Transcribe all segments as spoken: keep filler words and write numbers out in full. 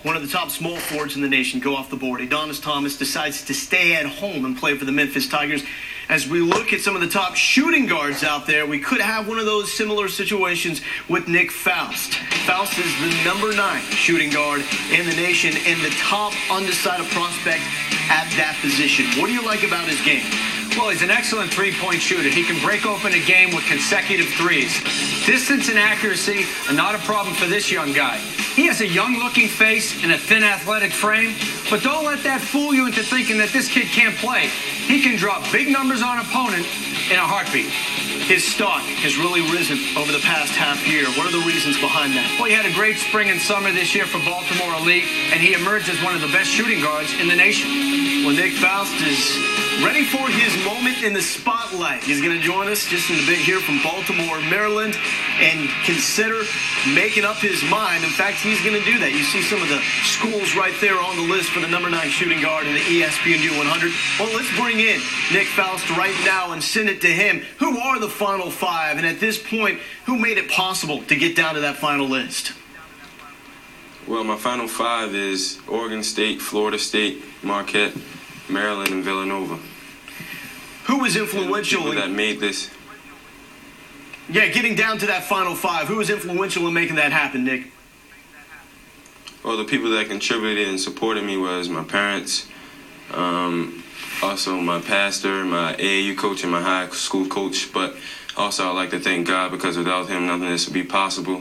one of the top small forwards in the nation, go off the board. Adonis Thomas decides to stay at home and play for the Memphis Tigers. As we look at some of the top shooting guards out there, we could have one of those similar situations with Nick Faust. Faust is the number nine shooting guard in the nation and the top undecided prospect at that position. What do you like about his game? Well, he's an excellent three-point shooter. He can break open a game with consecutive threes. Distance and accuracy are not a problem for this young guy. He has a young-looking face and a thin athletic frame, but don't let that fool you into thinking that this kid can't play. He can drop big numbers on an opponent in a heartbeat. His stock has really risen over the past half year. What are the reasons behind that? Well, he had a great spring and summer this year for Baltimore Elite, and he emerged as one of the best shooting guards in the nation. Well, Nick Faust is ready for his moment in the spotlight. He's going to join us just in a bit here from Baltimore, Maryland, and consider making up his mind. In fact, he's going to do that. You see some of the schools right there on the list for the number nine shooting guard in the E S P N U one hundred. Well, let's bring in Nick Faust right now and send it to him. Who are the final five? And at this point, who made it possible to get down to that final list? Well, my final five is Oregon State, Florida State, Marquette, Maryland, and Villanova. Who was influential in, in that made this? Yeah, getting down to that final five. Who was influential in making that happen, Nick? Well, the people that contributed and supported me was my parents, um, also my pastor, my A A U coach, and my high school coach. But also, I'd like to thank God, because without him, nothing of this would be possible.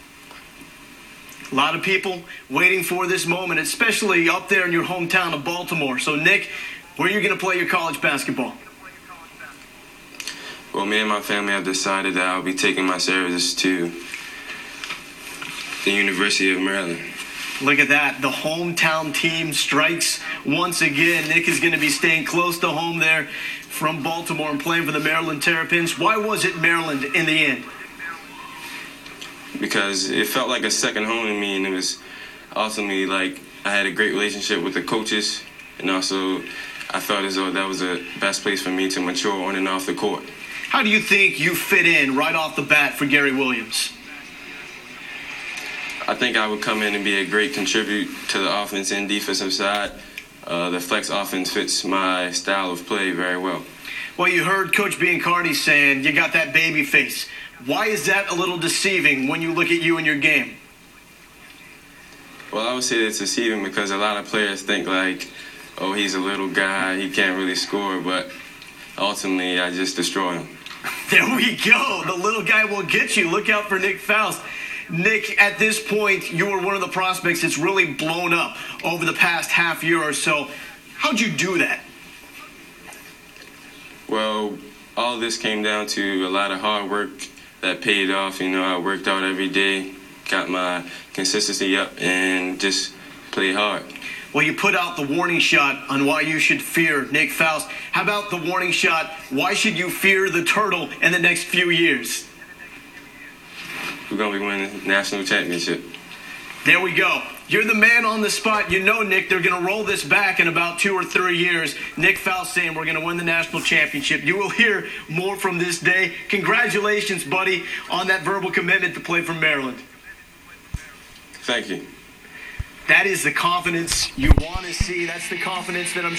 A lot of people waiting for this moment, especially up there in your hometown of Baltimore. So, Nick, where are you going to play your college basketball? Well, me and my family have decided that I'll be taking my services to the University of Maryland. Look at that. The hometown team strikes once again. Nick is going to be staying close to home there from Baltimore and playing for the Maryland Terrapins. Why was it Maryland in the end? Because it felt like a second home to me, and it was ultimately like I had a great relationship with the coaches, and also I felt as though that was the best place for me to mature on and off the court. How do you think you fit in right off the bat for Gary Williams? I think I would come in and be a great contribute to the offense and defensive side. Uh, the flex offense fits my style of play very well. Well, you heard Coach Biancardi saying you got that baby face. Why is that a little deceiving when you look at you and your game? Well, I would say it's deceiving because a lot of players think like, oh, he's a little guy, he can't really score, but ultimately I just destroy him. There we go. The little guy will get you. Look out for Nick Faust. Nick, at this point, you are one of the prospects that's really blown up over the past half year or so. How'd you do that? Well, all this came down to a lot of hard work that paid off. You know, I worked out every day, got my consistency up, and just played hard. Well, you put out the warning shot on why you should fear Nick Faust. How about the warning shot, why should you fear the Turtle in the next few years? We're going to be winning the national championship. There we go. You're the man on the spot. You know, Nick, they're going to roll this back in about two or three years. Nick Faust saying we're going to win the national championship. You will hear more from this day. Congratulations, buddy, on that verbal commitment to play for Maryland. Thank you. That is the confidence you want to see. That's the confidence that I'm